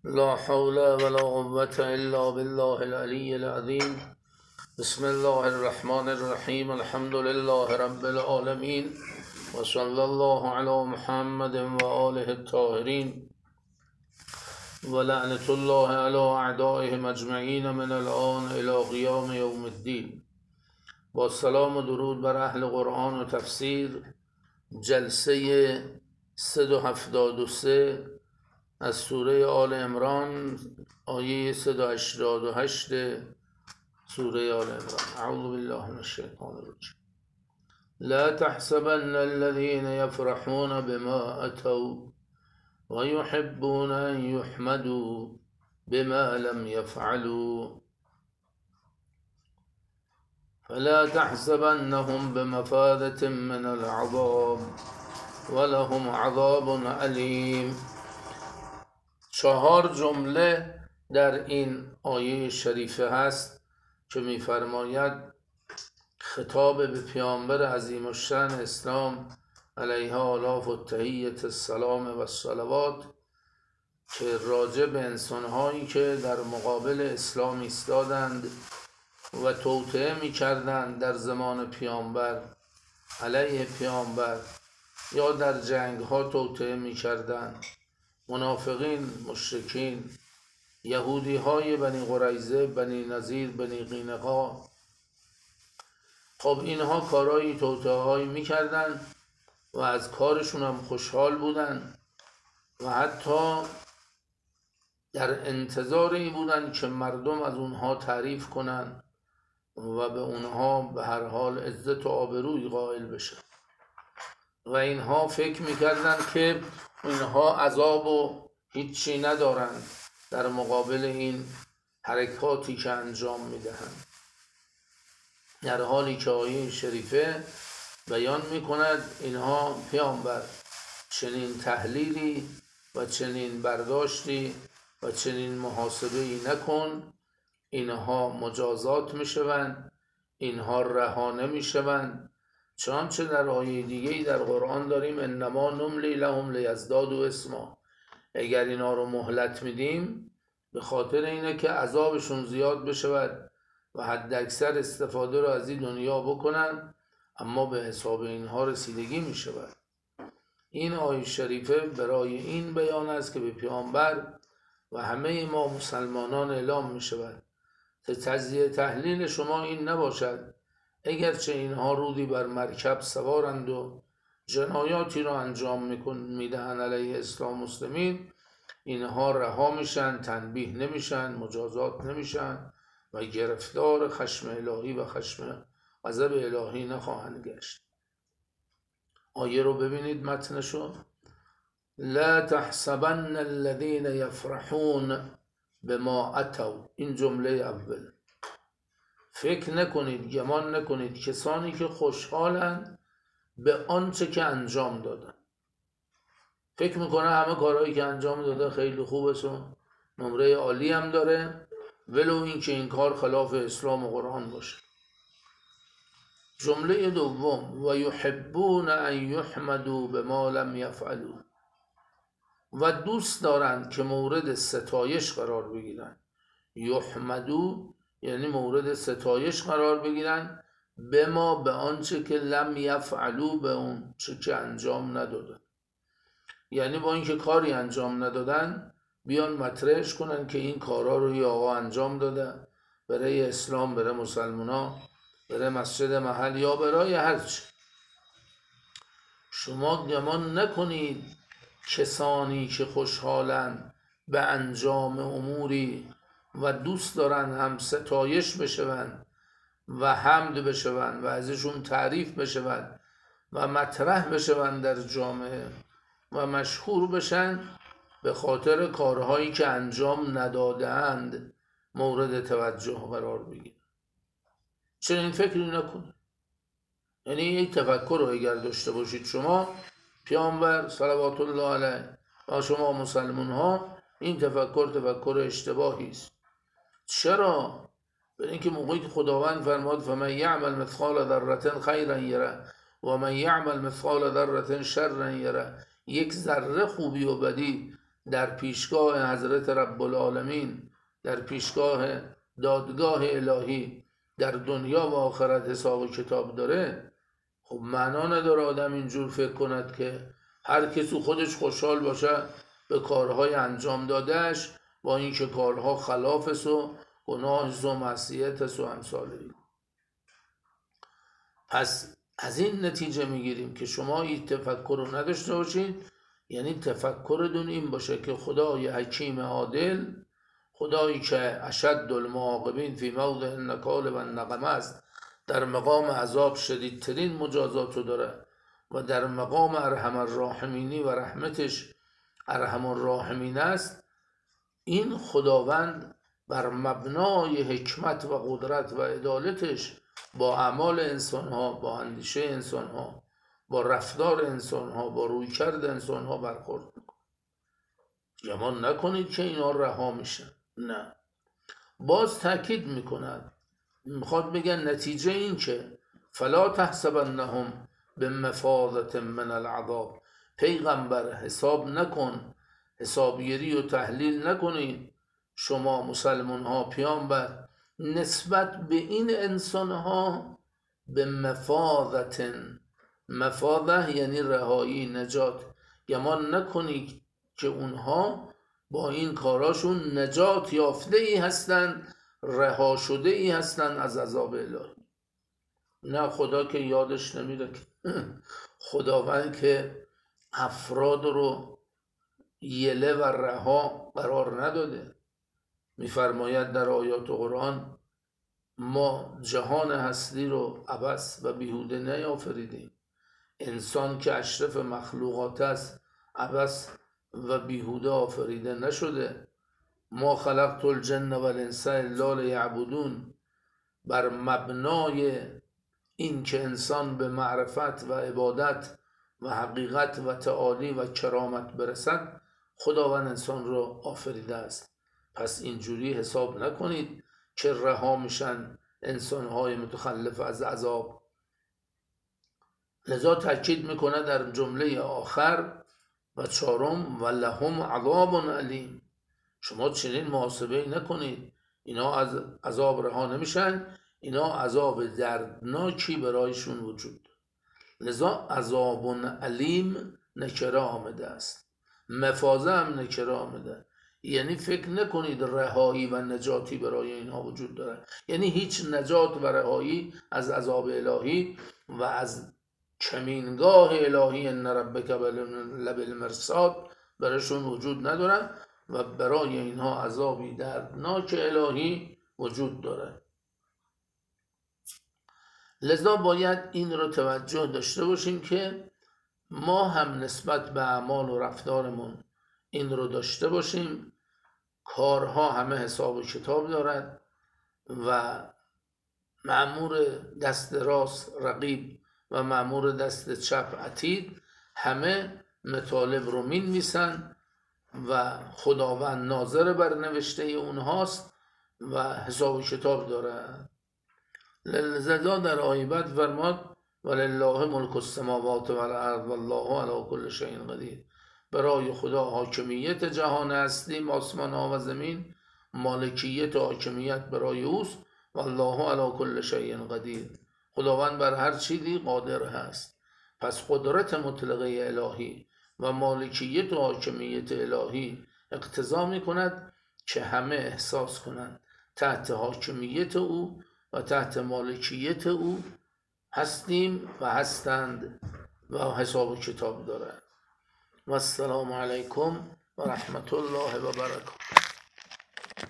لا حول ولا قوة إلا بالله العلي العظيم. بسم الله الرحمن الرحيم. الحمد لله رب العالمين، وصلى الله على محمد وآله الطاهرين، ولعنة الله على أعدائهم أجمعين من الآن إلى قيام يوم الدين. با سلام و درود بر اهل قرآن و تفسیر، جلسه 173 از سوره آل عمران، آیه 188 سوره آل عمران. اعوذ بالله من الشیطان الرجیم. لا تحسبن الذين يفرحون بما أتوا ويحبون أن يحمدوا بما لم يفعلوا فلا تحسبنهم بمفازة من العذاب ولهم عذاب علیم. 4 جمله در این آیه شریفه هست که می‌فرماید خطاب به پیامبر عظیم الشأن اسلام علیه آلاف و تحیت السلام و الصلوات، که راجع به انسان‌هایی که در مقابل اسلام ایستادند و توطئه می‌کردند در زمان پیامبر علیه پیامبر، یا در جنگ‌ها توطئه می‌کردند، منافقین، مشرکین، یهودی‌های بنی قریظه، بنی نضیر، بنی قینقاع. خب اینها کارهای توطئه‌هایی می‌کردند و از کارشون هم خوشحال بودن و حتی در انتظار این بودن که مردم از اونها تعریف کنن و به اونها به هر حال عزت و آبروی قائل بشن. و اینها فکر میکردن که اینها عذاب و هیچی ندارند در مقابل این حرکاتی که انجام میدهند، در حالی که آیه شریفه بیان میکند اینها پیامبر چنین تحلیلی و چنین برداشتی و چنین محاسبه‌ای نکن، اینها مجازات میشوند، اینها رها نمیشوند. چنانچه در آیه دیگه‌ای در قرآن داریم انما نملی لهم لیزدادوا اثما، اگر اینا رو مهلت میدیم به خاطر اینه که عذابشون زیاد بشود و حد اکثر استفاده رو از این دنیا بکنن، اما به حساب اینها رسیدگی میشود. این آیه شریفه برای این بیان است که به پیامبر و همه ما مسلمانان اعلام میشود که تجزیه تحلیل شما این نباشد اگرچه اینها رودی بر مرکب سوارند و جنایاتی را انجام میدهند علیه اسلام مسلمین، اینها رها میشن، تنبیه نمیشن، مجازات نمیشن و گرفتار خشم الهی و خشم غضب الهی نخواهند گشت. آیه رو ببینید متنشو. لا تحسبن الذين يفرحون بما اتوا، این جمله اول. فکر نکنید، گمان نکنید کسانی که خوشحالند به آنچه که انجام دادن. فکر میکنه همه کارهایی که انجام داده خیلی خوبه و نمره عالی هم داره، ولو این که این کار خلاف اسلام و قرآن باشه. جمله دوم و یحبون ان یحمدوا بما لم یفعلوا، و دوست دارند که مورد ستایش قرار بگیرن. یحمدو یعنی مورد ستایش قرار بگیرن، به ما به آنچه که لم یفعلوا، به اون چه که انجام ندادن. یعنی با اینکه کاری انجام ندادن بیان مطرحش کنن که این کارا رو یا آقا انجام داده برای اسلام، برای مسلمانا، برای مسجد محل یا برای هرچی. شما گمان نکنید کسانی که خوشحالن به انجام اموری و دوست دارن هم ستایش بشون و حمد بشون و ازشون تعریف بشون و مطرح بشون در جامعه و مشهور بشن، به خاطر کارهایی که انجام نداده‌اند مورد توجه قرار بگیرن. چنین فکری نکنید. یعنی یک تفکر رو اگر داشته باشید شما، پیامبر صلوات الله علیه و شما مسلمان ها، این تفکر اشتباهی است. چرا؟ برای اینکه موقعی که خداوند فرماد فمن یعمل مثقال ذره خیرا یره و من یعمل مثقال ذره شرا یره، یک ذره خوبی و بدی در پیشگاه حضرت رب العالمین، در پیشگاه دادگاه الهی در دنیا و آخرت حساب و کتاب داره، خب معنا نداره آدم اینجور فکر کند که هر کسی خودش خوشحال باشه به کارهای انجام دادهش، با اینکه کارها خلافست و گناهست و معصیتست و امثال. پس از این نتیجه میگیریم که شما این تفکر رو نداشته باشید، یعنی تفکرتون این باشه که خدای حکیم عادل، خدایی که اشد المعاقبین فی موضع النکال و النقمه است، در مقام عذاب شدیدترین مجازات رو داره و در مقام ارحم الراحمینی و رحمتش ارحم الراحمین است. این خداوند بر مبنای حکمت و قدرت و عدالتش با اعمال انسانها، با اندیشه انسانها، با رفتار انسانها، با رویکرد انسانها برخورد میکنه. گمان نکنید که اینا رها میشن، نه. باز تاکید میکنند، میخواد بگن نتیجه این که فلا تحسبنهم بمفاضة من العذاب، پیغمبر حساب نکن، حسابگیری و تحلیل نکنید شما مسلمان ها، پیامبر، نسبت به این انسان ها به مفاضة یعنی رهایی، نجات. گمان نکنید که اونها با این کاراشون نجات یافته ای هستند، رها شده ای هستند از عذاب الهی. نه، خدا که یادش نمیره. خداوند که افراد رو یله و رها قرار نداده. میفرماید در آیات قرآن ما جهان هستی رو عبث و بیهوده نیافریدیم. انسان که اشرف مخلوقات است عبث و بیهوده آفریده نشده. ما خلقت الجن و الانس الا لیعبدون، بر مبنای این که انسان به معرفت و عبادت و حقیقت و تعالی و کرامت برسد، خداوند انسان رو آفریده است. پس اینجوری حساب نکنید که رها میشن انسانهای متخلف از عذاب. لذا تاکید میکنه در جمله آخر و چهارم و لهم عذاب علیم، شما چنین محاسبه نکنید اینا از عذاب رها نمیشن، اینا عذاب دردناکی برایشون وجود داره. لذا عذاب علیم نکره آمده است، مفازه هم نکره آمده، یعنی فکر نکنید رهایی و نجاتی برای اینها وجود داره. یعنی هیچ نجات و رهایی از عذاب الهی و از کمینگاه الهی ان ربک لبالمرصاد برایشون وجود نداره و برای اینها عذابی دردناک الهی وجود داره. لذا باید این رو توجه داشته باشیم که ما هم نسبت به اعمال و رفتارمون این رو داشته باشیم. کارها همه حساب و کتاب دارد و مأمور دست راست رقیب و مأمور دست چپ عتید همه مطالب رو می‌نویسن و خداوند ناظر بر نوشته اونهاست و حساب و کتاب دارد. لذا در آیه بعد فرماد ولله ملک السماوات والارض والله علی کل شیء قدیر، برای خدا حاکمیت جهان هستی، آسمان ها و زمین، مالکیت و حاکمیت برای اوست. والله علی کل شیء قدیر، خداوند بر هر چیزی قادر هست. پس قدرت مطلقه الهی و مالکیت و حاکمیت الهی اقتضا می کند که همه احساس کنند تحت حاکمیت او و تحت مالکیت او هستیم و هستند و حساب و کتاب دارند. و السلام علیکم و رحمت الله و برکاته.